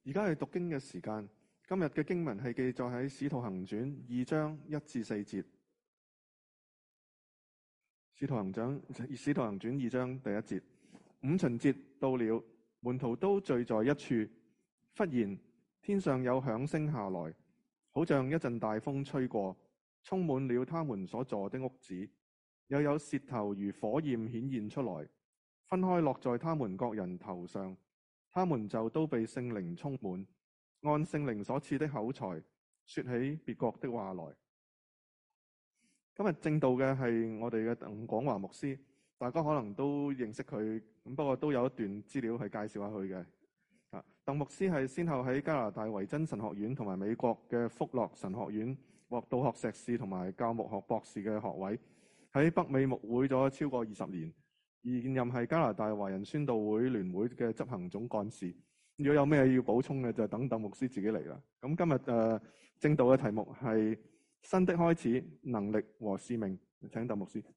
而家係讀經嘅時間，今日嘅經文係記載喺《使徒行傳》2章1至4節。《使徒行傳》2章第1節，五旬節到了，門徒都聚在一處。忽然天上有響聲下來，好像一陣大風吹過，充滿了他們所坐的屋子。又有舌頭如火焰顯現出來，分開落在他們各人頭上。他們就都被聖靈充滿，按聖靈所賜的口才，說起別國的話來。今日證道嘅係我哋嘅鄧廣華牧師，大家可能都認識佢，不過都有一段資料去介紹下佢嘅。鄧牧師係先後喺加拿大維珍神學院同埋美國嘅福樂神學院獲道學碩士同埋教牧學博士嘅學位，喺北美牧會咗超過20年。現任係加拿大華人宣道會聯會嘅執行總幹事。如果有咩要補充嘅，就等鄧牧師自己嚟啦。咁今日證道嘅題目係新的開始、能力和使命。請鄧牧師。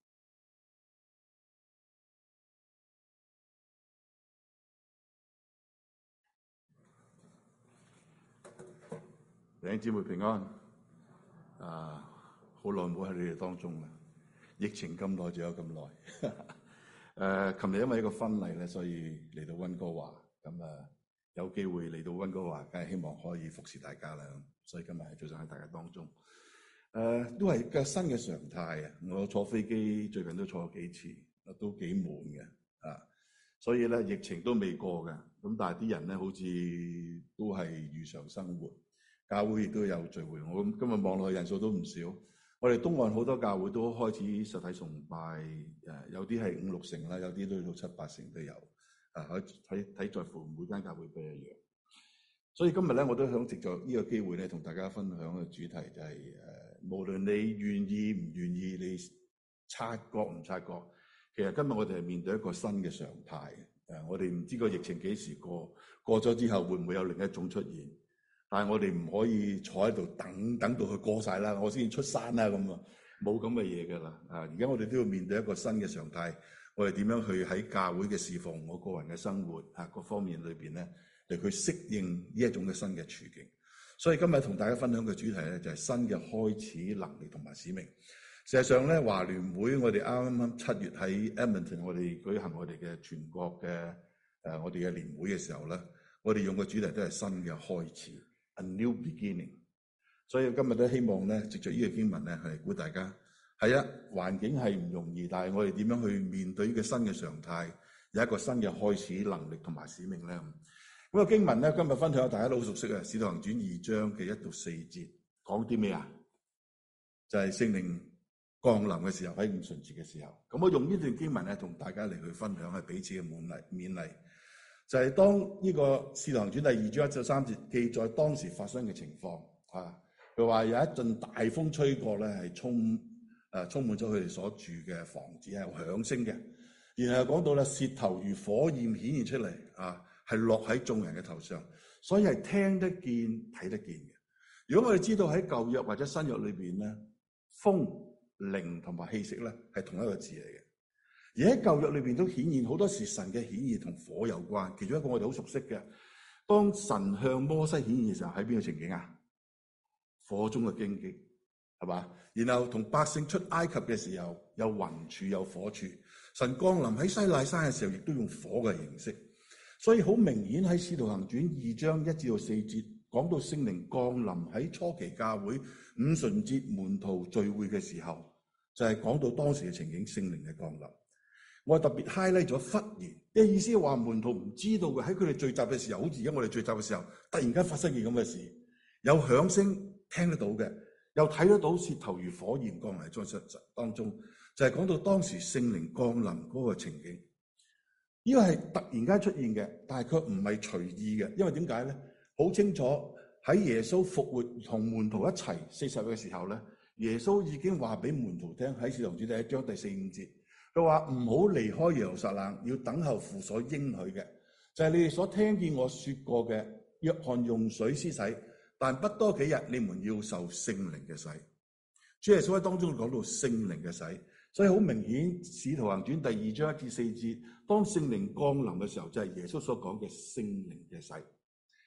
弟兄姊妹平安。好耐冇喺你哋當中啦。疫情咁耐，就有咁耐。琴日因為一個婚禮咧，所以嚟到溫哥華。咁有機會嚟到溫哥華，梗係希望可以服侍大家啦。所以今日係最想喺大家當中。都係個新嘅常態啊！我坐飛機最近都坐咗幾次，都幾悶嘅。所以咧疫情都未過嘅。咁但係啲人咧好似都係如常生活，教會亦都有聚會。我今日望落去人數都唔少。我哋東岸好多教會都開始實體崇拜，有啲係5-6成啦，有啲都到7-8成都有。睇在乎每間教會不一樣。所以今日咧，我都想藉著呢個機會咧，同大家分享嘅主題就係無論你願意唔願意，你察覺唔察覺，其實今日我哋係面對一個新嘅常態。我哋唔知個疫情幾時過，過咗之後會唔會有另一種出現？但係我哋唔可以坐喺度等到佢過晒啦，我先出山啦咁啊，冇咁嘅嘢㗎啦。而家我哋都要面對一個新嘅常態，我哋點樣去喺教會嘅侍奉，我個人嘅生活各方面裏邊咧，嚟去適應呢一種嘅新嘅處境。所以今日同大家分享嘅主題咧，就係新嘅開始、能力同埋使命。事實上咧，華聯會我哋啱7月喺 Edmonton 我哋舉行我哋嘅全國嘅我哋嘅年會嘅時候咧，我哋用嘅主題都係新嘅開始。A new beginning， 所以今日都希望咧，藉著呢個經文咧，係鼓大家係環境係唔容易，但係我哋點樣去面對呢個新嘅常態，有一個新嘅開始、能力同埋使命咧。咁個經文咧，今日分享大家都好熟悉嘅《使徒行傳》2章嘅1到4節，講啲咩啊？就係聖靈降臨嘅時候，喺五旬節嘅時候。咁我用呢段經文咧，同大家嚟去分享係彼此嘅勉勵。就係當呢個《使徒行傳》第2章1到3節記載當時發生嘅情況佢話有一陣大風吹過咧，係充滿咗佢哋所住嘅房子，係有響聲嘅。然後講到咧，舌頭如火焰顯現出嚟係落喺眾人嘅頭上，所以係聽得見、睇得見嘅。如果我哋知道喺舊約或者新約裏邊咧，風、靈同埋氣息咧係同一個字嚟嘅。而喺舊約裏邊都顯現好多時神嘅顯現同火有關，其中一個我哋好熟悉嘅，當神向摩西顯現嘅時候，喺邊個情景啊？火中嘅荊棘，係嘛？然後同百姓出埃及嘅時候，有雲柱有火柱，神降臨喺西奈山嘅時候，亦都用火嘅形式。所以好明顯喺使徒行傳2章1至4節講到聖靈降臨喺初期教會五旬節門徒聚會嘅時候，就係講到當時嘅情景，聖靈嘅降臨。我特別 highlight 咗忽然，即係意思係話門徒唔知道嘅，喺佢哋聚集嘅時候，好似而家我哋聚集嘅時候，突然間發生件咁嘅事，有響聲聽得到嘅，又睇得到舌頭如火焰降臨在當中，就係講到當時聖靈降臨嗰個情景。呢個係突然間出現嘅，但係佢唔係隨意嘅，因為點解咧？好清楚喺耶穌復活同門徒一齊40日嘅時候咧，耶穌已經話俾門徒聽喺使徒行傳第1章第4、5節。佢話唔好離開耶路撒冷，要等候父所應許嘅，就係你哋所聽見我說過嘅。約翰用水施洗，但不多幾日，你們要受聖靈嘅洗。主耶穌喺當中講到聖靈嘅洗，所以好明顯，使徒行傳第2章1至4節，當聖靈降臨嘅時候，就係耶穌所講嘅聖靈嘅洗。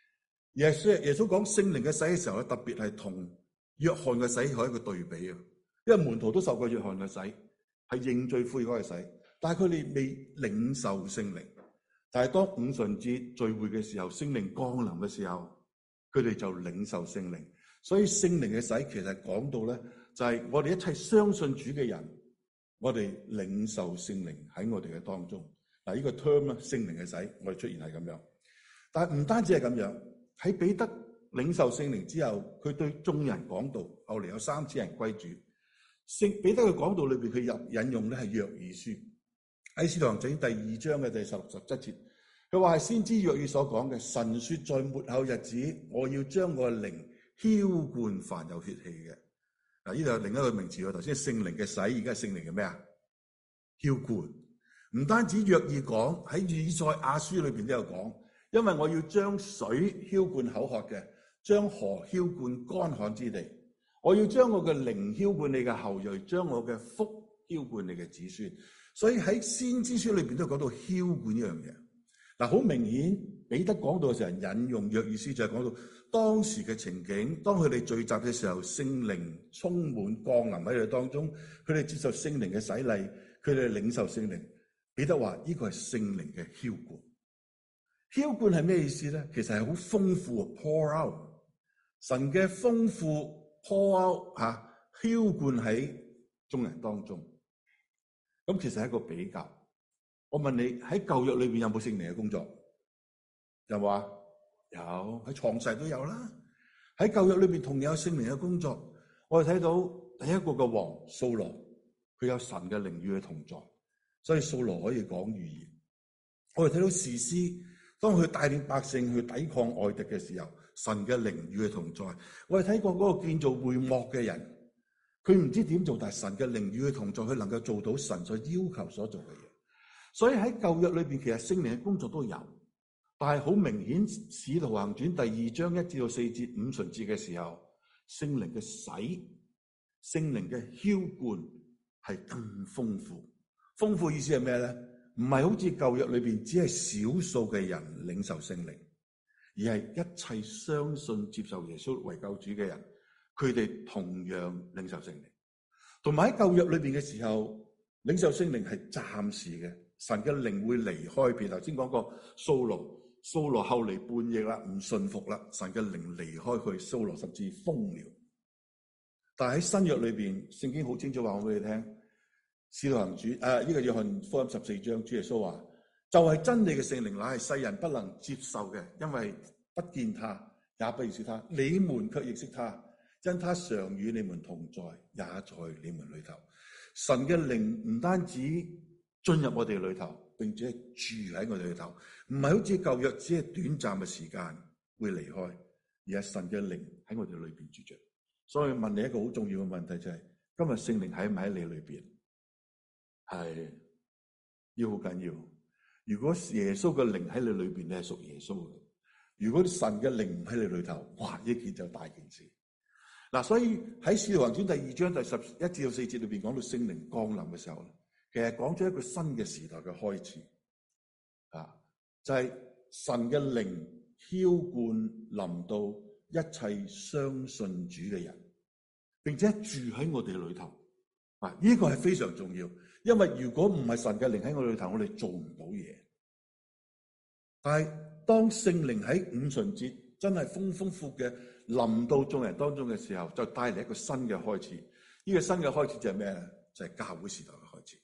耶穌講聖靈嘅洗嘅時候咧，特別係同約翰嘅洗係一個對比啊。因為門徒都受過約翰嘅洗，係認罪悔改嘅洗，但係佢哋未領受聖靈。但係當五旬節聚會嘅時候，聖靈降臨嘅時候，佢哋就領受聖靈。所以聖靈嘅洗其實講到咧，就係我哋一切相信主嘅人，我哋領受聖靈喺我哋嘅當中。嗱，呢個 term 咧，聖靈嘅洗，我哋出現係咁樣。但係唔單止係咁樣，喺彼得領受聖靈之後，佢對眾人講道，後嚟有3000人歸主。彼得嘅講道裏邊，佢引用咧係約珥書，喺使徒行傳第2章嘅第16、17節，佢話係先知約珥所講嘅，神說在末後日子，我要將我嘅靈澆灌凡有血氣嘅。嗱，呢度有另一個名詞喎，頭先聖靈嘅洗，而家係聖靈嘅咩啊？澆灌。唔單止約珥講，喺以賽亞書裏邊都有講，因為我要將水澆灌口渴嘅，將河澆灌乾旱之地。我要將我嘅靈澆灌你嘅後裔，將我嘅福澆灌你嘅子孫。所以喺先知書裏邊都講到澆灌呢樣嘢。嗱，好明顯彼得講到嘅時候引用約珥書，就係講到當時嘅情景，當佢哋聚集嘅時候，聖靈充滿降臨喺佢哋當中，佢哋接受聖靈嘅洗禮，佢哋領受聖靈。彼得話呢個係聖靈嘅澆灌。澆灌係咩意思咧？其實係好豐富 ，pour out， 神嘅豐富 pour out 澆灌喺眾人當中。咁其實係一個比較。我問你喺舊約裏邊有冇聖靈嘅工作？就話有，喺創世都有啦。喺舊約裏邊同樣有聖靈嘅工作。我哋睇到第一個嘅王掃羅，佢有神嘅靈與佢同在，所以掃羅可以講預言。我哋睇到士師，當佢帶領百姓去抵抗外敵嘅時候，神嘅靈與佢同在。我哋睇過嗰個建造會幕嘅人，佢唔知點做，但係神嘅靈與佢同在，佢能夠做到神所要求所做嘅嘢。所以喺舊約裏邊，其實聖靈嘅工作都有，但係好明顯，《使徒行傳》第2章1至4節五旬節嘅時候，聖靈嘅洗、聖靈嘅澆灌係更豐富。豐富意思係咩咧？唔係好似舊約裏邊只係少數嘅人領受聖靈，而係一切相信接受耶穌為救主嘅人，佢哋同樣領受聖靈。同埋喺舊約裏邊嘅時候，領受聖靈係暫時嘅。神嘅靈會離開，譬如頭先講過掃羅後嚟叛逆啦，唔信服啦，神嘅靈離開佢，掃羅甚至瘋了。但係喺新約裏邊，聖經好清楚話我俾你聽，使徒行傳呢個約翰福音14章，主耶穌話就係真理嘅聖靈，乃係世人不能接受嘅，因為不見他，也不認識他。你們卻認識他，因他常與你們同在，也在你們裏頭。神嘅靈唔單止進入我哋裏頭，並且住喺我哋裏頭，唔係好似舊約只係短暫嘅時間會離開，而係神嘅靈喺我哋裏邊住着。所以問你一個好重要嘅問題就係：今日聖靈喺唔喺你裏邊？係要好緊要。如果耶穌嘅靈喺你裏邊，你係屬耶穌嘅；如果神嘅靈唔喺你裏頭，哇！呢件就大件事。嗱，所以喺《使徒行傳》第2章第11至4節裏邊講到聖靈降臨嘅時候，其實講咗一個新嘅時代嘅開始，就係神嘅靈澆灌臨到一切相信主嘅人，並且住喺我哋裏頭。呢個係非常重要，因為如果唔係神嘅靈喺我哋裏頭，我哋做唔到嘢。但係當聖靈喺五旬節真係豐富嘅臨到眾人當中嘅時候，就帶嚟一個新嘅開始。呢個新嘅開始就係咩咧？就係教會時代嘅開始。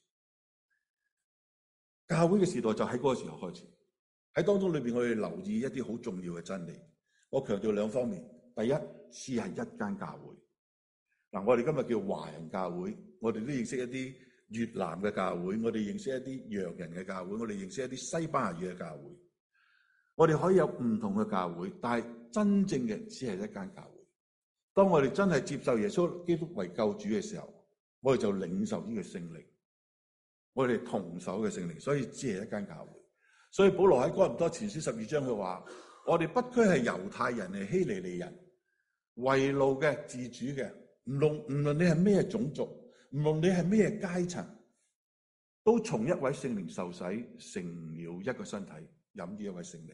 教會嘅時代就喺嗰個時候開始，喺當中裏邊我哋留意一啲好重要嘅真理。我強調兩方面，第一，只係一間教會。我哋今日叫華人教會，我哋都認識一啲越南嘅教會，我哋認識一啲洋人嘅教會，我哋認識一啲西班牙語嘅教會。我哋可以有唔同嘅教會，但係真正嘅只係一間教會。當我哋真係接受耶穌基督為救主嘅時候，我哋就領受呢個聖靈。我哋同守嘅聖靈，所以只係一間教會。所以保羅喺哥林多前書12章佢話：我哋不拘係猶太人，係希利尼人，為奴嘅、自主嘅，唔論你係咩種族，唔論你係咩階層，都從一位聖靈受洗，成了一個身體，飲呢一位聖靈。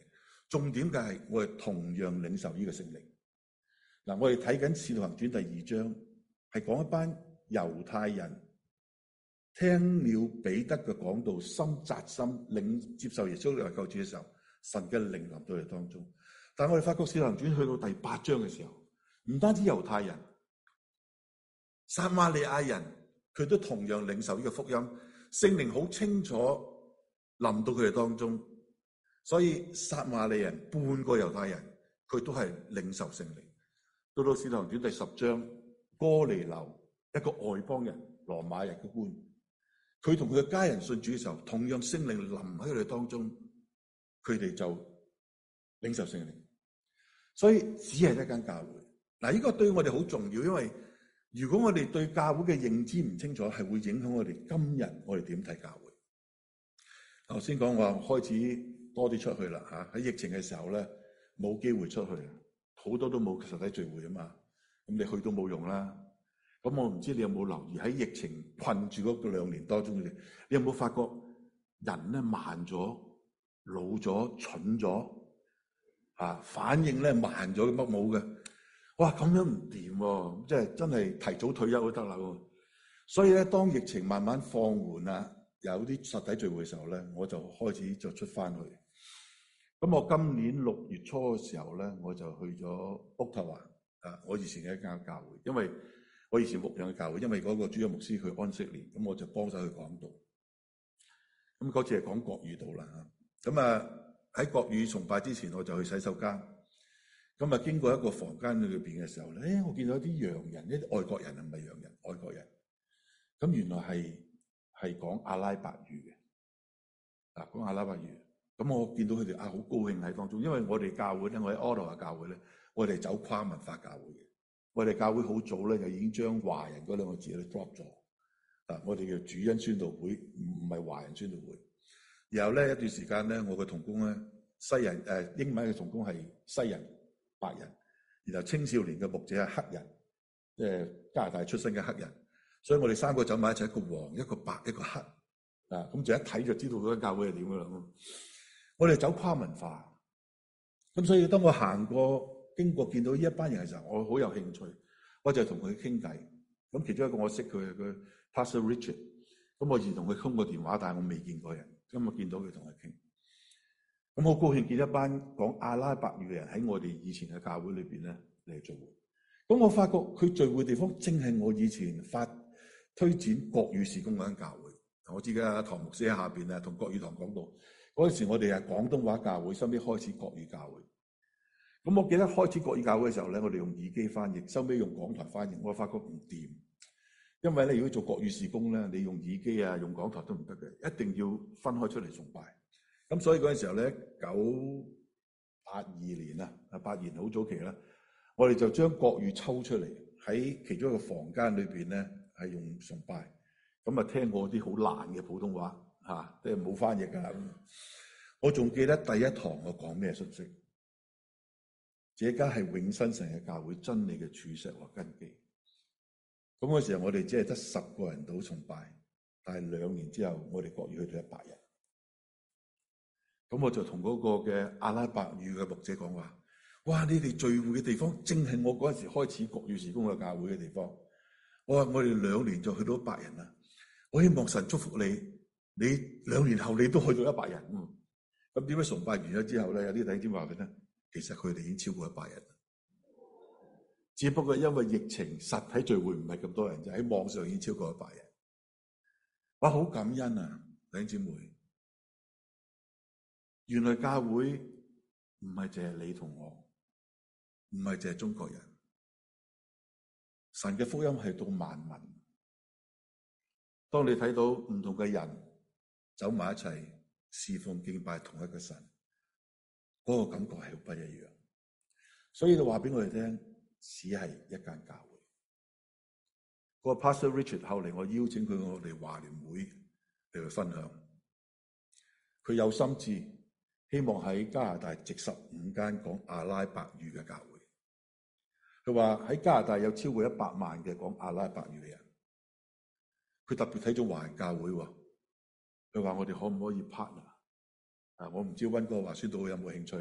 重點嘅係我哋同樣領受呢個聖靈。嗱，我哋睇緊《使徒行傳》第2章，係講一班猶太人聽了彼得嘅講道，心扎心，接受耶穌為救主嘅時候，神嘅靈臨到佢哋當中。但我哋發覺《使徒行傳》去到第8章嘅時候，唔單止猶太人，撒瑪利亞人佢都同樣領受呢個福音，聖靈好清楚臨到佢哋當中。所以撒瑪利人半個猶太人，佢都係領受聖靈。到《使徒行傳》第10章，哥尼流一個外邦人，羅馬人嘅官，佢同佢嘅家人信主嘅時候，同樣聖靈臨喺佢哋當中，佢哋就領受聖靈。所以只係一間教會。嗱，呢個對我哋好重要，因為如果我哋對教會嘅認知唔清楚，係會影響我哋今日我哋點睇教會。頭先講話開始多啲出去啦嚇，喺疫情嘅時候咧冇機會出去，好多都冇實體聚會啊嘛，咁你去都冇用啦。咁我唔知你有冇留意喺疫情困住嗰2年當中，你有冇發覺人咧慢咗、老咗、蠢咗啊？反應咧慢咗，乜冇嘅？哇！咁樣唔掂喎，即係真係提早退休都得啦喎。所以咧，當疫情慢慢放緩啊，有啲實體聚會嘅時候咧，我就開始就出翻去。咁我今年6月初嘅時候咧，我就去咗渥太華啊，我以前嘅一間教會，因為我以前牧養嘅教會，因為嗰個主任牧師佢安息年，咁我就幫手去講道。咁嗰次係講國語道啦嚇。咁啊喺國語崇拜之前，我就去洗手間。咁啊經過一個房間裏邊嘅時候咧，我見到啲洋人，一啲外國人，唔係洋人，外國人。咁原來係講阿拉伯語嘅，啊講阿拉伯語。咁我見到佢哋好高興喺當中，因為我哋教會咧，我喺渥太華教會咧，我哋走跨文化教會嘅。我哋教會好早咧就已經將華人嗰2個字咧 drop 咗。啊，我哋叫主恩宣道會，唔係華人宣道會。然後咧一段時間咧，我嘅同工咧西人，英文嘅同工係西人白人，然後青少年嘅牧者係黑人，即係加拿大出生嘅黑人。所以我哋3個走埋一齊，一個黃，一個白，一個黑。啊，咁就一睇就知道嗰間教會係點噶啦。我哋走跨文化，咁所以當我經過見到呢一班人嘅時候，我好有興趣，我就同佢傾偈。咁其中一個我識佢Pastor Richard， 咁我以前同佢通過電話，但係我未見過人，今日見到佢同佢傾。咁好高興見一班講阿拉伯語嘅人喺我哋以前嘅教會裏邊咧嚟聚會。咁我發覺佢聚會地方正係我以前推展國語事工嗰間教會。我知嘅唐牧師喺下邊啊，同國語堂講道。嗰陣時我哋係廣東話教會，收尾開始國語教會。咁我記得開始國語教會嘅時候咧，我哋用耳機翻譯，收尾用講台翻譯。我發覺唔掂，因為咧如果做國語事工咧，你用耳機啊、用講台都唔得嘅，一定要分開出嚟崇拜。咁所以嗰陣時候咧，982年啊，82年好早期啦，我哋就將國語抽出嚟喺其中一個房間裏邊咧係用崇拜。咁啊聽過啲好爛嘅普通話。即係冇翻譯㗎。我仲記得第一堂我講咩信息？這家係永生神嘅教會，真理嘅柱石和根基。咁嗰時候我哋只係得10個人到崇拜，但係2年之後我哋國語去到100人。咁我就同嗰個嘅阿拉伯語嘅牧者講話：哇！你哋聚會嘅地方正係我嗰陣時開始國語事工嘅教會嘅地方。我話我哋2年就去到100人啦。我希望神祝福你。你2年後你都去到100人，咁點解崇拜完咗之後咧，有啲弟兄姊妹話俾佢聽，其實佢哋已經超過100人，只不過因為疫情實體聚會唔係咁多人，就喺網上已經超過100人。哇，好感恩啊，弟兄姊妹！原來教會唔係淨係你同我，唔係淨係中國人，神嘅福音係到萬民。當你睇到唔同嘅人走埋一齊侍奉敬拜同一個神，嗰個感覺係好不一樣。所以就話俾我哋聽，只係一間教會。嗰個 Pastor Richard 後嚟我邀請佢我哋華聯會嚟去分享，佢有心志希望喺加拿大植15間講阿拉伯語嘅教會。佢話喺加拿大有超過100萬嘅講阿拉伯語嘅人，佢特別睇咗華人教會喎。佢話我哋可唔可以 partner？ 我唔知溫哥華宣道會有冇興趣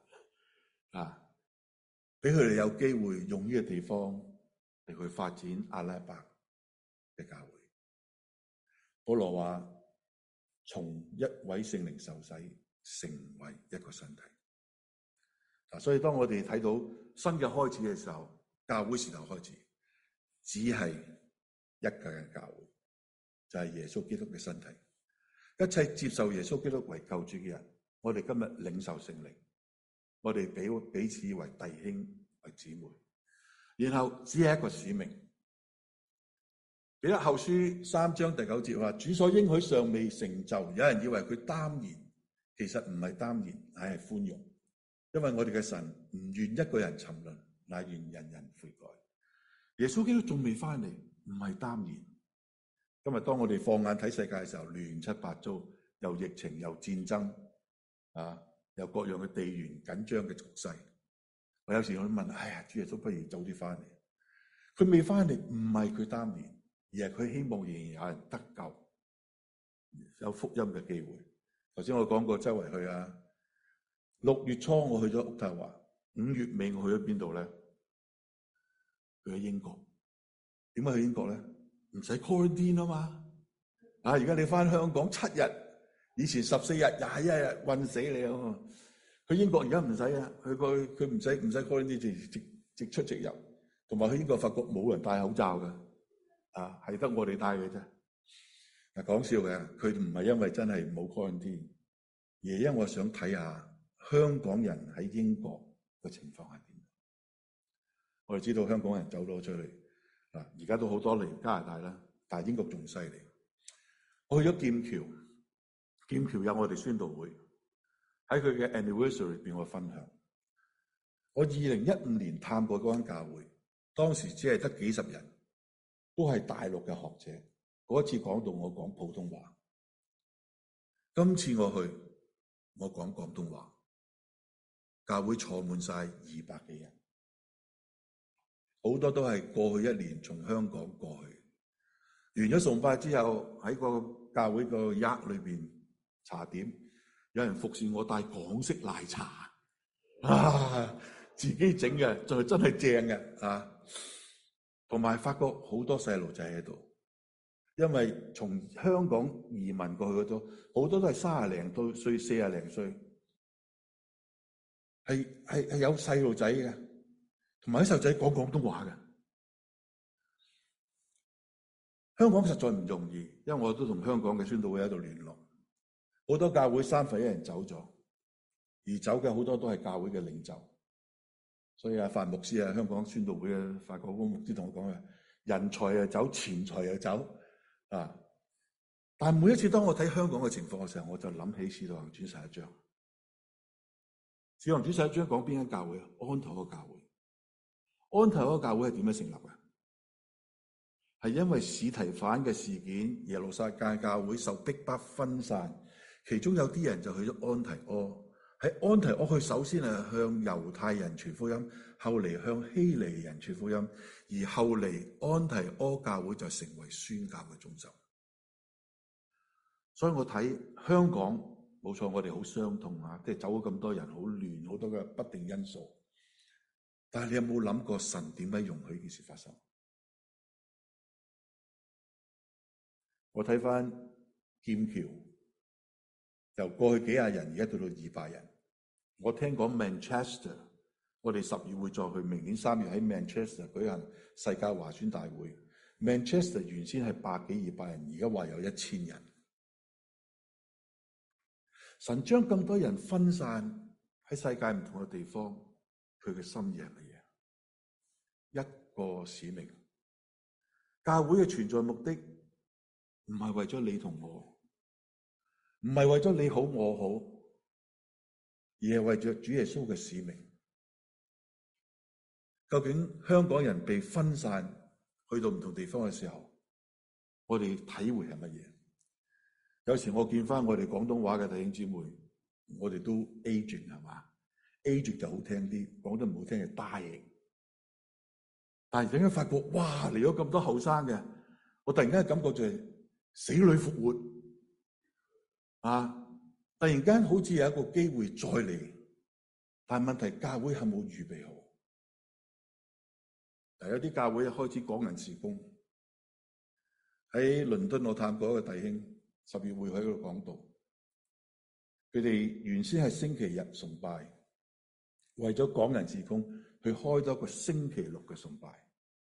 俾佢哋有機會用呢個地方嚟去發展阿拉伯嘅教會。保羅話：從一位聖靈受洗，成為一個身體。所以當我哋睇到新嘅開始嘅時候，教會時代開始，只係一個嘅教會，就係耶穌基督嘅身體。一切接受耶穌基督為救主嘅人，我哋今日領受聖靈，我哋彼此為弟兄為姊妹，然後只係一個使命。彼得後書3章第9節話：主所應許尚未成就，有人以為佢耽延，其實唔係耽延，乃係寬容。因為我哋嘅神唔願一個人沉淪，乃願人人悔改。耶穌基督仲未翻嚟，唔係耽延。今日當我哋放眼睇世界嘅時候，亂七八糟，又疫情又戰爭又各樣嘅地緣緊張嘅局勢。我有時我問：主耶穌不如早啲翻嚟。佢未翻嚟，唔係佢耽延，而係佢希望仍然有人得救，有福音嘅機會。頭先我講過周圍去6月初我去咗渥太華，5月尾我去咗邊度咧？去咗英國。點解去英國咧？唔使 quarantine 啊嘛。而家你翻香港7日，以前14日、21日困死你啊！去英國而家唔使佢唔使 quarantine， 直出直入。同埋去英國發覺冇人戴口罩㗎，係得我哋戴嘅啫。講笑嘅，佢唔係因為真係冇 quarantine， 而係因為我想睇下香港人喺英國嘅情況係點。我哋知道香港人走咗出嚟，而家都好多嚟加拿大啦，但係英國仲犀利。我去咗劍橋，劍橋有我哋宣道會，喺佢嘅 anniversary 裏邊我分享。我2015年探過嗰間教會，當時只係得幾十人，都係大陸嘅學者。嗰次講到我講普通話，今次我去我講廣東話，教會坐滿晒200幾人，好多都係過去1年從香港過去。完咗崇拜之後，喺個教會個額裏邊茶點，有人服侍我帶港式奶茶，自己整嘅，就真係正嘅。同埋發覺好多細路仔喺度，因為從香港移民過去嗰度，好多都係30零多歲、40零歲，係有細路仔嘅，同埋啲細路仔講廣東話嘅。香港實在唔容易，因為我都同香港嘅宣道會喺度聯絡，好多教會1/3人走咗，而走嘅好多都係教會嘅領袖。所以范牧師香港宣道會嘅法國公牧師同我講人才又走，錢財又走但係每一次當我睇香港嘅情況嘅時候，我就諗起《使徒行傳》11章。《使徒行傳》11章講邊間教會安提阿教會。安提阿教會係點樣成立嘅？係因為司提反嘅事件，耶路撒冷教會受逼迫分散，其中有啲人就去咗安提阿。喺安提阿，佢首先係向猶太人傳福音，後嚟向希利人傳福音，而後嚟安提阿教會就成為宣教嘅中心。所以我睇香港冇錯，我哋好傷痛即係走咗咁多人，好亂，好多嘅不定因素。但係你有冇諗過神點解容許呢件事發生？我睇翻劍橋，由過去幾廿人，而家到200人。我聽講 Manchester， 我哋10月會再去，明年3月喺 Manchester 舉行世界華宣大會。Manchester 原先係100幾200人，而家話有1000人。神將咁多人分散喺世界唔同嘅地方，佢嘅心意係乜嘢？一個使命。教會嘅存在目的唔係為咗你同我，唔係為咗你好我好，而係為咗主耶穌嘅使命。究竟香港人被分散去到唔同地方嘅時候，我哋體會係乜嘢？有時我見翻我哋廣東話嘅弟兄姊妹，我哋都 aging 係嘛 ？aging 就好聽啲，講得唔好聽係 dying。但係點解發覺哇嚟咗咁多後生嘅，我突然間感覺就係死裏復活突然間好似有一個機會再嚟，但係問題教會係冇預備好。有啲教會開始港人事工，喺倫敦我探過一個弟兄，10月會喺嗰度講道。佢哋原先係星期日崇拜，為咗港人事工，去開咗一個星期六嘅崇拜，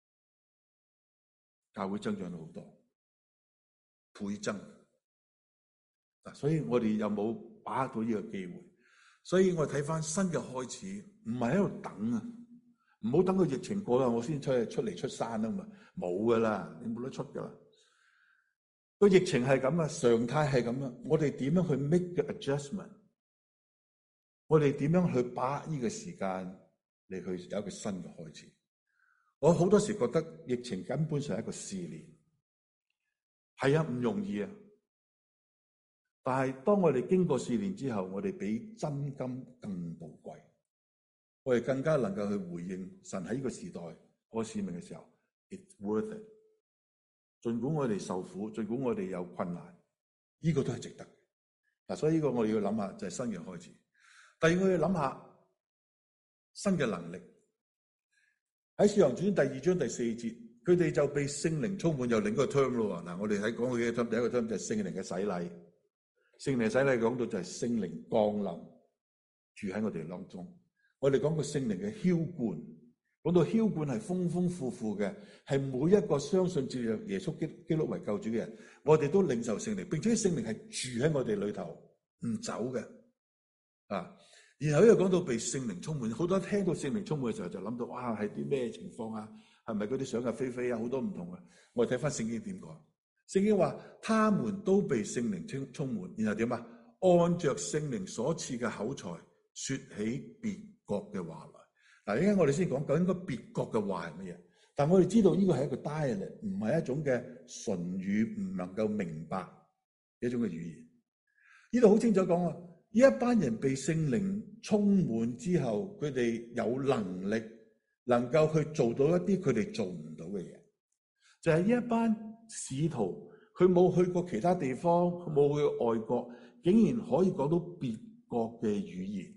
教會增長咗好多，倍增。所以我哋有冇把握到呢個機會？所以我睇翻新嘅開始，唔係喺度等啊，唔好等到疫情過啦，我先出嚟出山啊嘛，冇噶啦，你冇得出噶啦。個疫情係咁啊，常態係咁啊，我哋點樣去 make the adjustment？ 我哋點樣去把握呢個時間嚟去有一個新嘅開始？我好多時覺得疫情根本上係一個試煉，係啊，唔容易啊。但係當我哋經過試煉之後，我哋比真金更寶貴，我哋更加能夠去回應神喺呢個時代個使命嘅時候 ，it's worth it。儘管我哋受苦，儘管我哋有困難，呢個都係值得嗱。所以呢個我哋要諗下，就係新嘅開始。第二，我要諗下新嘅能力。喺《使徒行傳》第2章第4節，佢哋就被聖靈充滿，又另一個 term 咯。嗱，我哋喺講佢嘅 term，第一個 term 就係聖靈嘅洗禮。聖靈洗禮講到就係聖靈降臨住喺我哋當中。我哋講個聖靈嘅澆灌，講到澆灌係豐豐富富嘅，係每一個相信接受耶穌基督為救主嘅人，我哋都領受聖靈，並且聖靈係住喺我哋裏頭唔走嘅啊。然後又講到被聖靈充滿，好多聽到聖靈充滿嘅時候就諗到，哇，係啲咩情況啊？係咪嗰啲想入非非啊？好多唔同啊！我哋睇翻聖經點講。聖經話，他們都被聖靈充滿，然後點啊？按着聖靈所賜嘅口才，說起別國嘅話來。嗱，依家我哋先講究竟個別國嘅話係乜嘢？但我哋知道呢個係一個 dialect， 唔係一種嘅唇語，唔能夠明白一種嘅語言。呢度好清楚講啊，呢一班人被聖靈充滿之後，佢哋有能力能夠去做到一啲佢哋做唔到嘅嘢，就係呢一班使徒，佢冇去過其他地方，冇去外國，竟然可以講到別國嘅語言。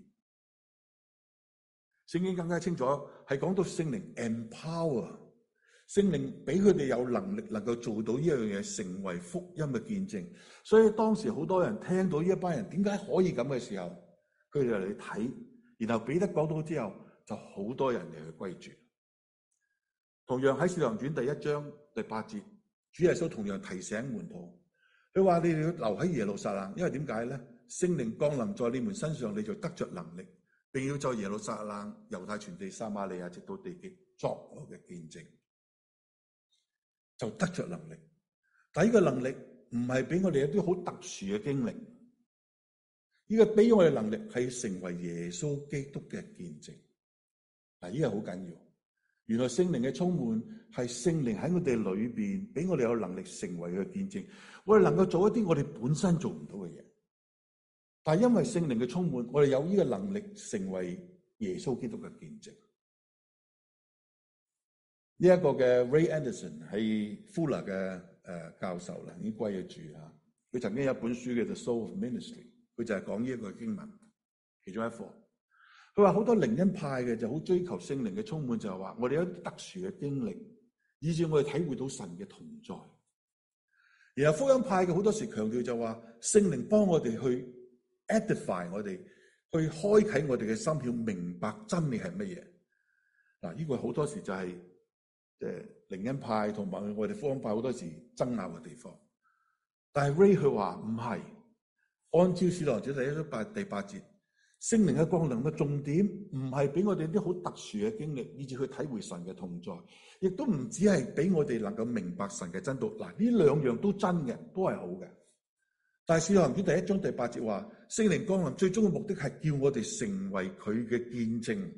聖經更加清楚，係講到聖靈 empower， 聖靈俾佢哋有能力能夠做到呢樣嘢，成為福音嘅見證。所以當時好多人聽到呢一班人點解可以咁嘅時候，佢哋嚟睇，然後彼得講到之後，就好多人嚟去歸主。同樣喺《使徒行傳》第1章第8節。主耶穌同樣提醒門徒，佢話你哋要留喺耶路撒冷，因為點解咧？聖靈降臨在你們身上，你就得着能力，並要在耶路撒冷、猶太全地、撒瑪利亞直到地極作我嘅見證，就得着能力。但呢個能力唔係俾我哋一啲好特殊嘅經歷，呢個俾我哋能力係成為耶穌基督嘅見證。嗱，呢個好緊要。原來聖靈嘅充滿係聖靈喺我哋裏邊，俾我哋有能力成為佢嘅見證。我哋能夠做一啲我哋本身做唔到嘅嘢，但係因為聖靈嘅充滿，我哋有呢個能力成為耶穌基督嘅見證。呢一個嘅 Ray Anderson 係 Fuller 嘅教授啦，已經歸咗主啊。佢曾經有一本書叫做《The Soul of Ministry》，佢就係講呢一個經文其中一課。佢話好多靈恩派嘅就好追求聖靈嘅充滿，就係話我哋有一啲特殊嘅經歷，以致我哋體會到神嘅同在。然後福音派嘅好多時強調就話聖靈幫我哋去 edify 我哋，去開啟我哋嘅心竅，明白真理係乜嘢。嗱，呢個好多時就係靈恩派同埋我哋福音派好多時爭拗嘅地方。但係 Ray 佢話唔係，按照使徒行傳第8節。聖靈嘅降臨嘅重點唔係俾我哋啲好特殊嘅經歷，以至去體會神嘅同在，亦都唔只係俾我哋能夠明白神嘅真道。嗱，呢兩樣都真嘅，都係好嘅。但係使徒行傳第1章第8節話，聖靈降臨最終嘅目的係叫我哋成為佢嘅見證。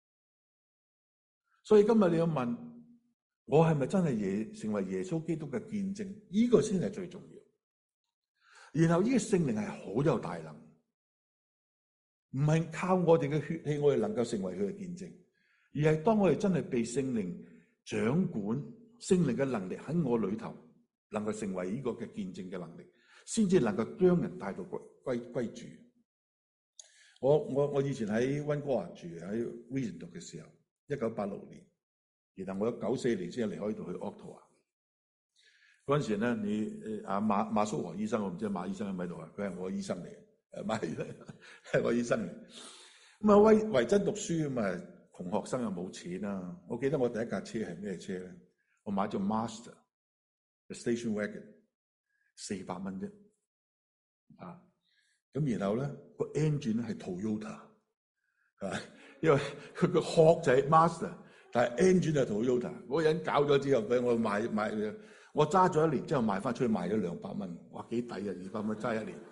所以今日你要問我係咪真係成為耶穌基督嘅見證？呢個先係最重要。然後呢個聖靈係好有大能。唔係靠我哋嘅血氣，我哋能夠成為佢嘅見證，而係當我哋真係被聖靈掌管，聖靈嘅能力喺我裏頭，能夠成為呢個嘅見證嘅能力，先至能夠將人帶到歸主。 我以前喺溫哥華住，喺 Regent 讀嘅時候，1986年，然後我94年先離開度去 Ottawa。嗰陣時咧，你馬叔和醫生，我唔知馬醫生喺咪度啊？佢係我醫生嚟嘅，馬醫生係我醫生嚟。咁啊，維珍讀書咁啊，窮學生又冇錢啦。我記得我第一架車係咩車咧？我買咗 Master Station Wagon，400蚊啫。啊，咁然後咧個 engine 咧係 Toyota， 係咪？因為佢個殼就係 Master， 但係 engine 係 Toyota。嗰個人搞咗之後俾我買，我揸咗1年之後賣翻出去賣咗200蚊，哇幾抵啊！200蚊揸1年。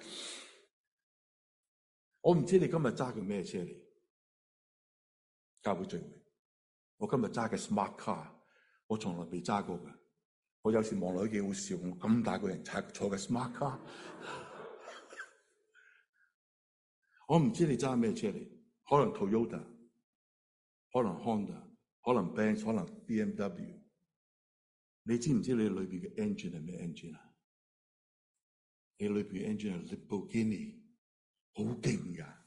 我唔知你今日揸嘅咩車嚟？教會聚會，我今日揸嘅 Smart Car， 我從來未揸過嘅。我有時望落去幾好笑，我咁大個人坐嘅 Smart Car。我唔知你揸咩車嚟，可能 Toyota， 可能 Honda， 可能 Benz， 可能 BMW。你知唔知你裏邊嘅 engine 係咩 engine 啊？你裏邊嘅 engine 係 Lamborghini， 好勁噶，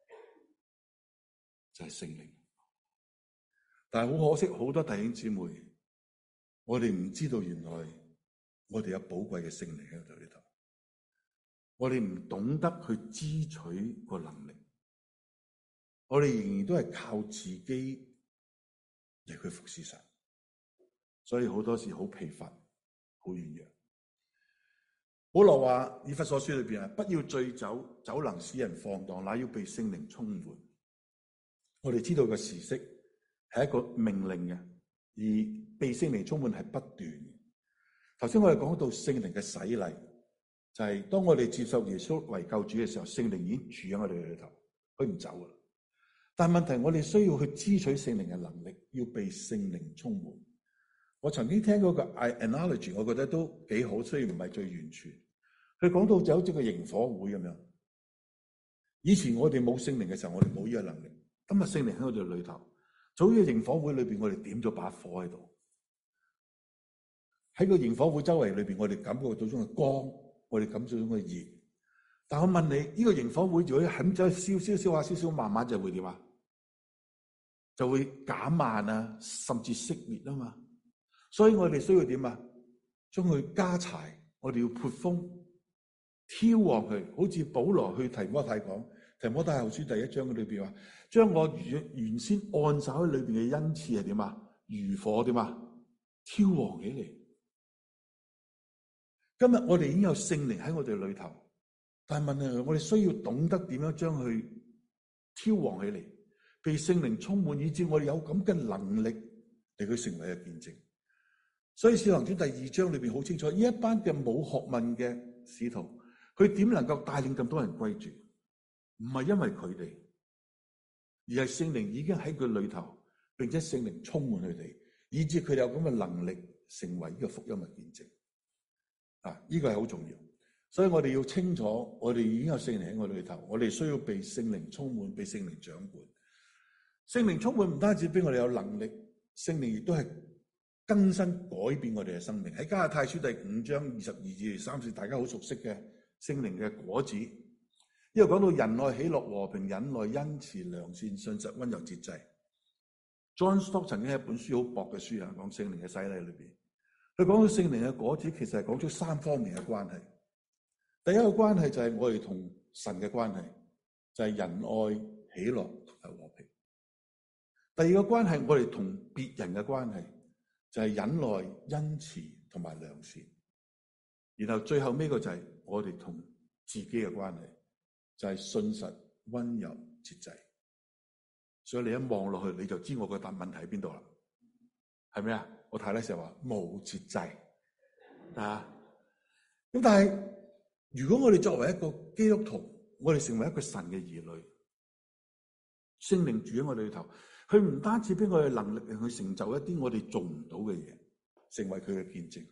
就係聖靈。但係好可惜，好多弟兄姊妹，我哋唔知道原來我哋有寶貴嘅聖靈喺度裏頭，我哋唔懂得去支取個能力，我哋仍然都係靠自己嚟去服侍神。所以好多時好疲乏，好軟弱。保羅話以弗所書裏邊啊，不要醉酒，酒能使人放蕩，乃要被聖靈充滿。我哋知道個時式係一個命令嘅，而被聖靈充滿係不斷嘅。頭先我哋講到聖靈嘅洗禮，就係當我哋接受耶穌為救主嘅時候，聖靈已經住喺我哋裏頭，佢唔走噶啦。但係問題，我哋需要去支取聖靈嘅能力，要被聖靈充滿。我曾經聽過個 analogy， 我覺得都幾好，雖然唔係最完全。佢講到就好似個營火會咁樣。以前我哋冇聖靈嘅時候，我哋冇呢個能力。今日聖靈喺我哋裏頭，就好似營火會裏邊，我哋點咗把火喺度。喺個營火會周圍裏邊，我哋感覺到種嘅光，我哋感覺到種嘅熱。但我問你，呢個營火會如果肯走燒，慢慢就會點啊？就會減慢啊，甚至熄滅啊嘛。所以我哋需要點啊？將佢加柴，我哋要潑風，挑旺佢。好似保羅去提摩太講，提摩太後書第1章裏邊話，將我原先按手喺裏邊嘅恩賜係點啊？如火點啊？挑旺起嚟。今日我哋已經有聖靈喺我哋裏頭，但係問題係我哋需要懂得點樣將佢挑旺起嚟，被聖靈充滿，以致我哋有咁嘅能力嚟去成為一個見證。所以《使徒行傳》第2章裏邊好清楚，呢一班嘅冇學問嘅使徒，佢點能夠帶領咁多人歸主？唔係因為佢哋，而係聖靈已經喺佢裏頭，並且聖靈充滿佢哋，以致佢哋有咁嘅能力成為呢個福音嘅見證。呢個係好重要。所以我哋要清楚，我哋已經有聖靈喺我哋裏頭，我哋需要被聖靈充滿，被聖靈掌管。聖靈充滿唔單止俾我哋有能力，聖靈亦都係更新改變我哋嘅生命。喺加拉太書第5章22至30，大家好熟悉嘅聖靈嘅果子。呢度講到仁愛、喜樂、和平、忍耐、恩慈、良善、信實、溫柔、節制。John Stott 曾經喺一本書好薄嘅書講聖靈嘅洗禮裏邊，佢講到聖靈嘅果子，其實係講出3方面嘅關係。第一個關係就係我哋同神嘅關係，就係仁愛、喜樂同埋和平。第二個關係，我哋同別人嘅關係，就係忍耐、恩慈同埋良善。然後最後尾個就係我哋同自己嘅關係，就係信實、溫柔、節制。所以你一望落去，你就知我個問題喺邊度啦，係咪啊？我太太成日話冇節制啊。咁但係如果我哋作為一個基督徒，我哋成為一個神嘅兒女，聖靈住喺我哋裏頭，佢唔單止俾我哋能力去成就一啲我哋做唔到嘅嘢，成為佢嘅見證。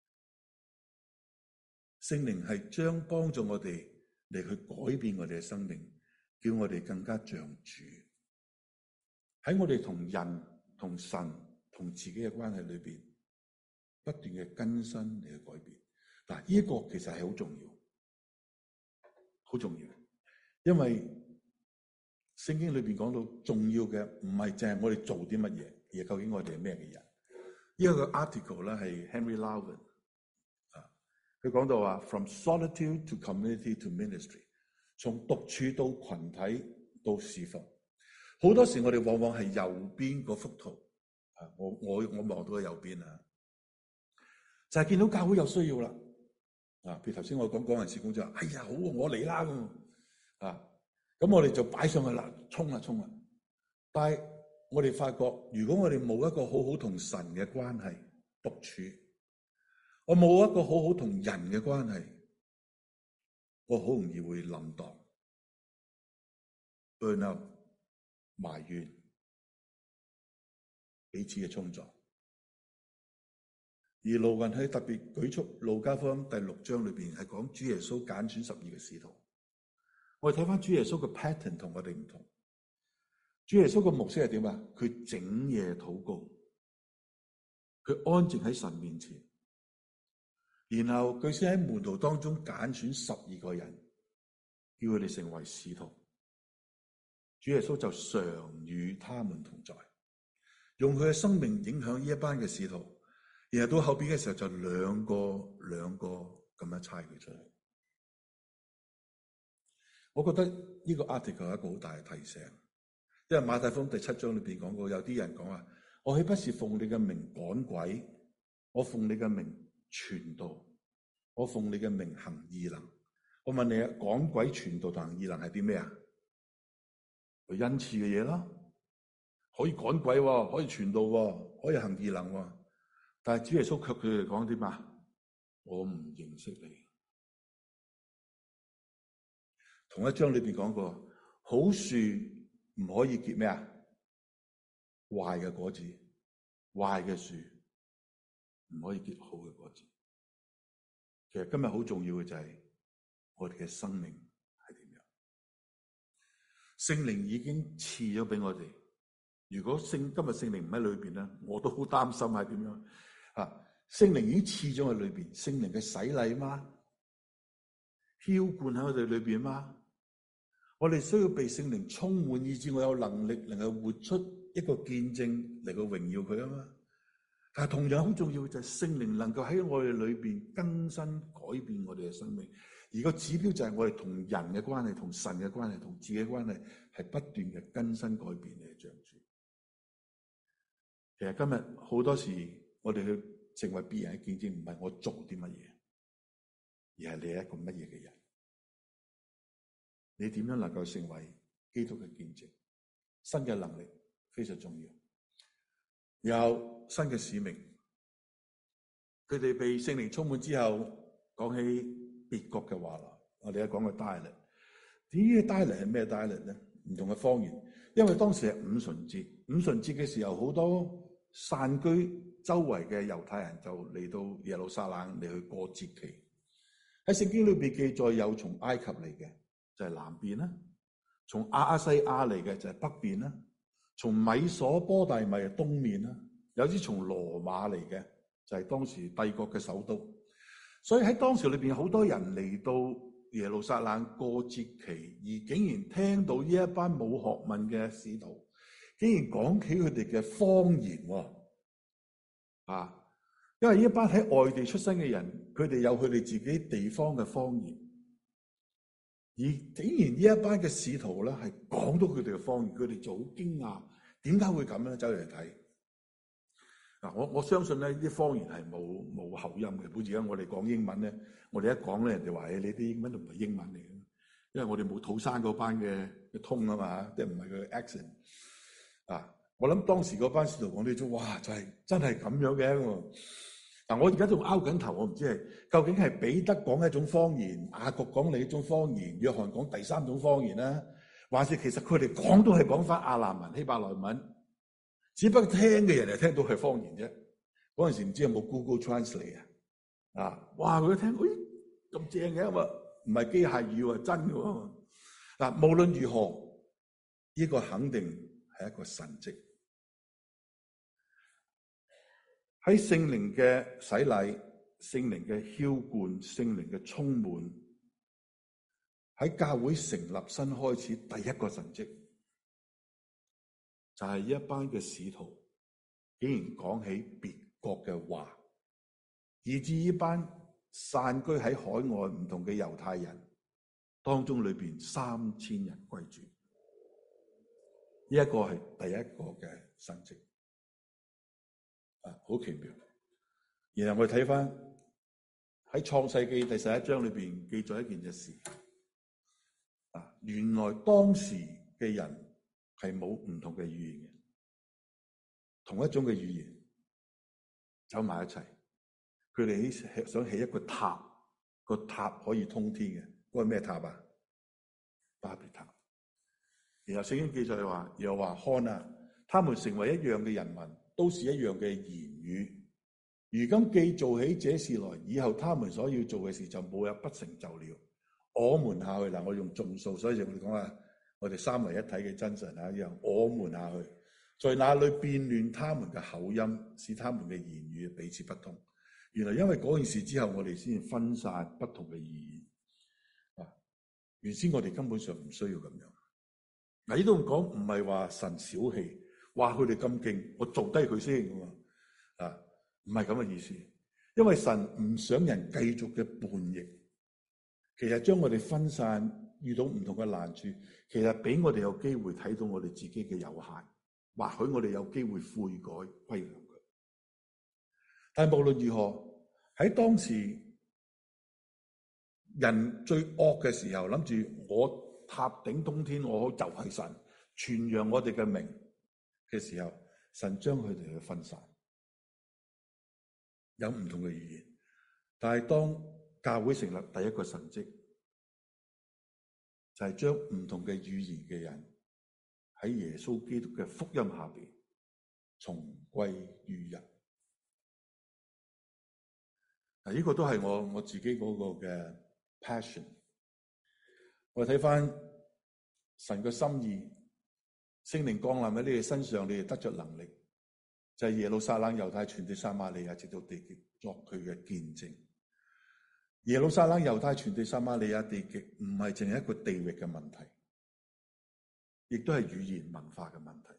聖靈係將幫助我哋嚟去改變我哋嘅生命，叫我哋更加像主。喺我哋同人、同神、同自己嘅關係裏邊，不斷嘅更新嚟去改變。嗱，呢一個其實係好重要，好重要，因為聖經裏邊講到重要嘅唔係淨係我哋做啲乜嘢，而係究竟我哋係咩嘅人。呢個 article 咧係 Henry Loudon 佢講到話 from solitude to community to ministry， 從獨處到群體到侍奉。好多時我哋往往係右邊嗰幅圖，我望到嘅右邊啊，就係見到教會有需要啦。譬如頭先我講人事工就話，哎呀好，我嚟啦咁我哋就擺上去啦，衝啦。但係我哋發覺，如果我哋冇一個好好同神嘅關係，獨處，我冇一個好好同人嘅關係，我好容易會冧檔、burn out、埋怨、彼此嘅衝撞。而路雲喺特別舉出路加福音第6章裏邊係講主耶穌揀選12個使徒。我哋睇翻主耶穌嘅 pattern 同我哋唔同。主耶穌嘅模式係點啊？佢整夜禱告，佢安靜喺神面前，然後佢先喺門徒當中揀選12個人，叫佢哋成為使徒。主耶穌就常與他們同在，用佢嘅生命影響呢一班嘅使徒。然後到後邊嘅時候就兩個咁樣差佢出嚟。我覺得呢個 article 係一個好大嘅提醒，因為馬太福音第7章裏邊講過，有啲人講話，我豈不是奉你嘅名趕鬼，我奉你嘅名傳道，我奉你嘅名行異能。我問你啊，趕鬼、傳道同行異能係啲咩啊？佢恩賜嘅嘢啦，可以趕鬼，可以傳道，可以行異能。但係主耶穌卻佢哋講啲咩？我唔認識你。同一章裏邊講過，好樹唔可以結咩啊？壞嘅果子，壞嘅樹唔可以結好嘅果子。其實今日好重要嘅就係我哋嘅生命係點樣？聖靈已經賜咗俾我哋。如果今日聖靈唔喺裏邊咧，我都好擔心係點樣。聖靈已經賜咗喺裏邊，聖靈嘅洗禮嘛，澆灌喺我哋裏邊嘛。我哋需要被聖靈充滿，以致我有能力能夠活出一個見證嚟到榮耀佢啊嘛。但係同樣好重要嘅就係聖靈能夠喺我哋裏邊更新改變我哋嘅生命，而個指標就係我哋同人嘅關係、同神嘅關係、同自己嘅關係係不斷嘅更新改變嚟長住。其實今日好多時我哋去成為別人嘅見證，唔係我做啲乜嘢，而係你係一個乜嘢嘅人。你點樣能夠成為基督嘅見證？新嘅能力非常重要，有新嘅使命。佢哋被聖靈充滿之後，講起別國嘅話啦。我哋而家講嘅 dialect， 呢個 dialect 係咩 dialect 咧？唔同嘅方言。因為當時係五旬節，五旬節嘅時候，好多散居周圍嘅猶太人就嚟到耶路撒冷嚟去過節期。喺聖經裏邊記載有從埃及嚟嘅，就係南邊啦；從亞西亞嚟嘅就係北邊啦；從米所波大米嘅東面啦；有啲從羅馬嚟嘅，就係當時帝國嘅首都。所以喺當時裏邊好多人嚟到耶路撒冷過節期，而竟然聽到呢一班冇學問嘅使徒，竟然講起佢哋嘅方言喎。因為呢一班喺外地出生嘅人，佢哋有佢哋自己地方嘅方言。而竟然呢一班嘅使徒咧，係講到佢哋嘅方言，佢哋就好驚訝，點解會咁咧？走嚟睇我相信咧，啲方言係冇口音嘅。好似而家我哋講英文咧，我哋一講咧，人哋話你啲英文都唔係英文嚟嘅，因為我哋冇土生嗰班嘅通啊嘛，即係唔係佢 accent 我諗當時嗰班使徒講呢種，哇，就係真係咁樣嘅。我而家仲拗緊頭，我唔知係究竟係彼得講一種方言，雅各講另一種方言，約翰講第三種方言啦，還是其實佢哋講都係講翻亞蘭文、希伯來文，只不過聽嘅人係聽到係方言啫。嗰陣時唔知有冇 Google Translate 哇！佢一聽，咁正嘅嘛，唔係機械語喎，真嘅喎。無論如何，呢個肯定係一個神蹟。喺聖靈嘅洗禮、聖靈嘅澆灌、聖靈嘅充滿，喺教會成立新開始第一個神蹟就係一班嘅使徒竟然講起別國嘅話，以至呢班散居喺海外唔同嘅猶太人當中裏邊3000人歸主。呢一個係第一個嘅神蹟，好奇妙。然後我哋睇翻喺創世記第11章裏邊記載一件事，原來當時嘅人係冇唔同嘅語言嘅，同一種嘅語言走埋一齊。佢哋想起一個塔，個塔可以通天嘅，嗰個咩塔啊？巴別塔。然後聖經記載話，又話看啊，他們成為一樣嘅人民，都是一樣嘅言語。如今既做起這事來，以後他們所要做嘅事就冇有不成就了。我們下去嗱，我用眾數，所以我哋講啊，我哋三位一體嘅真神一樣，我們下去，在那裏變亂他們嘅口音，使他們嘅言語彼此不通。原來因為嗰件事之後，我哋先分散不同嘅意義。原先我哋根本上唔需要咁樣。呢度講唔係話神小氣，話佢哋咁勁，我做低佢先㗎嘛。唔係咁嘅意思。因為神唔想人繼續嘅叛逆，其實將我哋分散，遇到唔同嘅難處，其實俾我哋有機會睇到我哋自己嘅有限，或許我哋有機會悔改歸向佢。但係無論如何，喺當時人最惡嘅時候，諗住我塔頂通天，我就係神，傳揚我哋嘅名嘅時候，神將佢哋去分散，有唔同嘅語言。但係當教會成立第一個神蹟，就係將唔同嘅語言嘅人喺耶穌基督嘅福音下邊重歸於一。呢個都係我自己嗰個嘅 passion。我睇翻神嘅心意，聖靈降臨喺你哋身上，你哋得着能力，就係耶路撒冷、猶太、全地、撒瑪利亞，直到地極作佢嘅見證。耶路撒冷、猶太、全地、撒瑪利亞、地極唔係淨係一個地域嘅問題，亦都係語言文化嘅問題。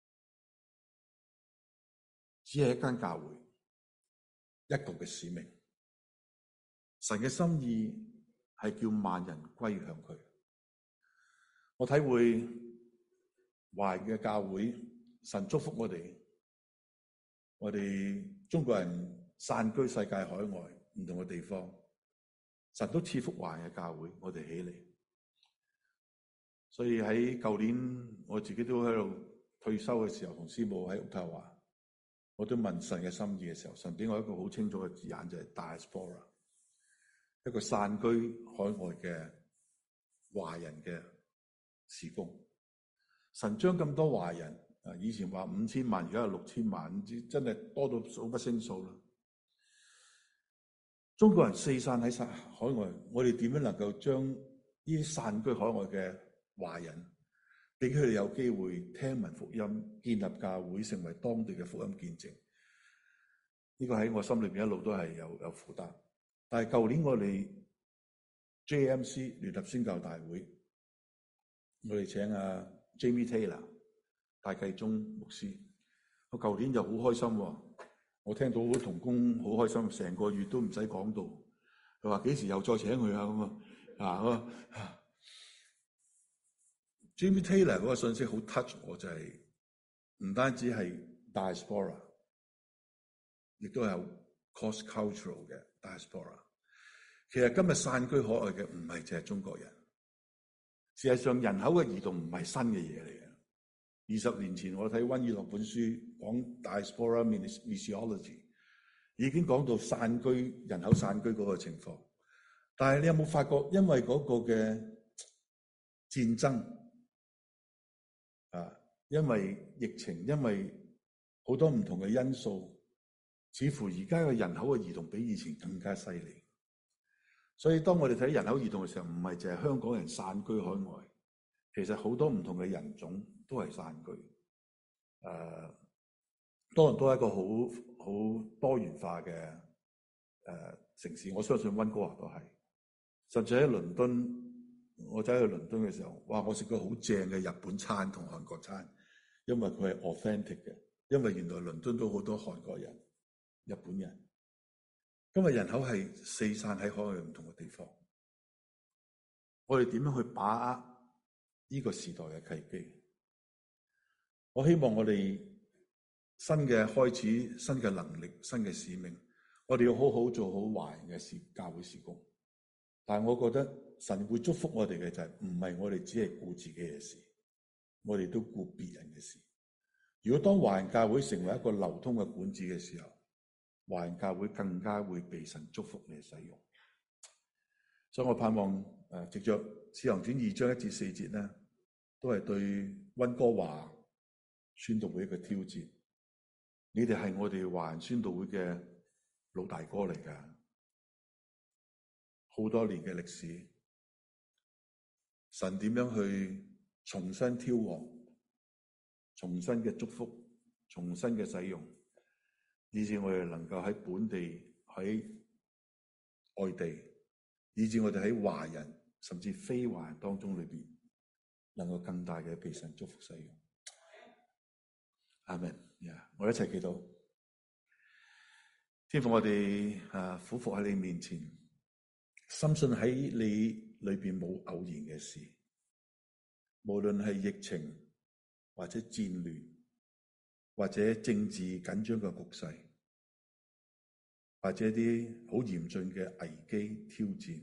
只係一間教會，一個嘅使命。神嘅心意係叫萬人歸向佢。我體會華人嘅教會，神祝福我哋中國人散居世界海外唔同嘅地方，神都賜福華人嘅教會，我哋起嚟。所以喺舊年我自己都喺度退休嘅時候，同師母喺屋頭話，我都問神嘅心意嘅時候，神俾我一個好清楚嘅字眼，就係 diaspora， 一個散居海外嘅華人嘅事工。神將咁多華人，以前話5000萬，而家係6000萬，真係多到數不勝數啦。中國人四散喺海外，我哋點樣能夠將呢啲散居海外嘅華人，俾佢哋有機會聽聞福音，建立教會，成為當地嘅福音見證？呢個喺我心裏邊一路都係有負擔。但係舊年我哋 JMC 聯合宣教大會，我哋請阿 Jamie Taylor 戴繼宗牧師，我舊年就好開心喎。我聽到同工好開心，成個月都唔使講到。佢話幾時又再請佢啊？Jamie Taylor 嗰個信息好 touch 我，就係唔單止係 diaspora， 亦都有 cross cultural 嘅 diaspora。其實今日散居海外嘅唔係淨係中國人，事實上人口嘅移動唔係新嘅嘢嚟嘅。20年前我睇溫以樂本書講 diaspora missiology， 已經講到人口散居嗰個情況。但係你有冇發覺，因為嗰個嘅戰爭因為疫情，因為好多唔同嘅因素，似乎而家嘅人口嘅移動比以前更加犀利。所以當我哋睇人口移動嘅時候，唔係淨係香港人散居海外，其實好多唔同嘅人種都係散居。多倫多係一個好多元化嘅城市，我相信溫哥華都係。甚至喺倫敦，我走去倫敦嘅時候，哇！我食過好正嘅日本餐同韓國餐， 因為佢係 authentic 嘅，因為原來倫敦都好多韓國人、日本人，今日人口係四散喺海外唔同嘅地方。我哋點樣去把握呢個時代嘅契機？我希望我哋新嘅開始、新嘅能力、新嘅使命，我哋要好好做好華人嘅事、教會事工。但係我覺得神會祝福我哋嘅就係唔係我哋只係顧自己嘅事，我哋都顧別人嘅事。如果當華人教會成為一個流通嘅管子嘅時候，華人教會更加會被神祝福嚟使用。所以我盼望藉着使徒行傳2章1至4節咧，都係對溫哥華宣道會一個挑戰。你哋係我哋華人宣道會嘅老大哥嚟㗎，好多年嘅歷史，神點樣去重新挑旺、重新嘅祝福、重新嘅使用，以致我哋能夠喺本地、喺外地，以致我哋喺華人甚至非華人當中裏邊，能夠更大嘅被神祝福使用。阿們，我哋一齊祈禱。天父，我哋俯伏喺你面前，深信喺你裏邊冇偶然嘅事，無論係疫情或者戰亂，或者政治緊張嘅局勢，或者啲好嚴峻嘅危機挑戰，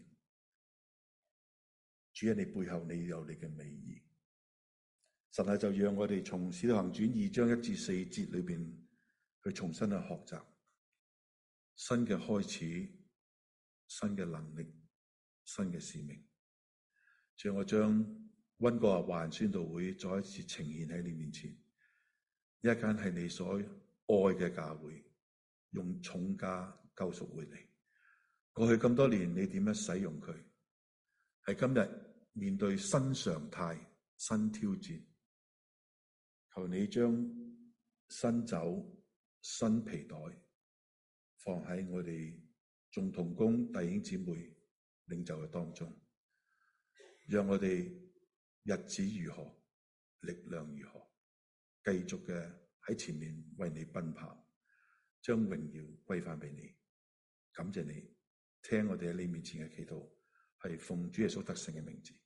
主喺你背後，你有你嘅美意。神係就讓我哋從使徒行傳2章1至4節裏邊去重新去學習新嘅開始、新嘅能力、新嘅使命。主，我將溫哥華華人宣道會再一次呈現喺你面前，一間係你所愛嘅教會，用重價救贖回嚟。過去咁多年，你點樣使用佢？喺今日面對新常態、新挑戰，求你將新酒、新皮袋放喺我哋眾同工弟兄姊妹領袖嘅當中，讓我哋日子如何，力量如何，繼續嘅喺前面為你奔跑，將榮耀歸翻俾你。感謝你聽我哋喺你面前嘅祈禱，係奉主耶穌得勝嘅名字。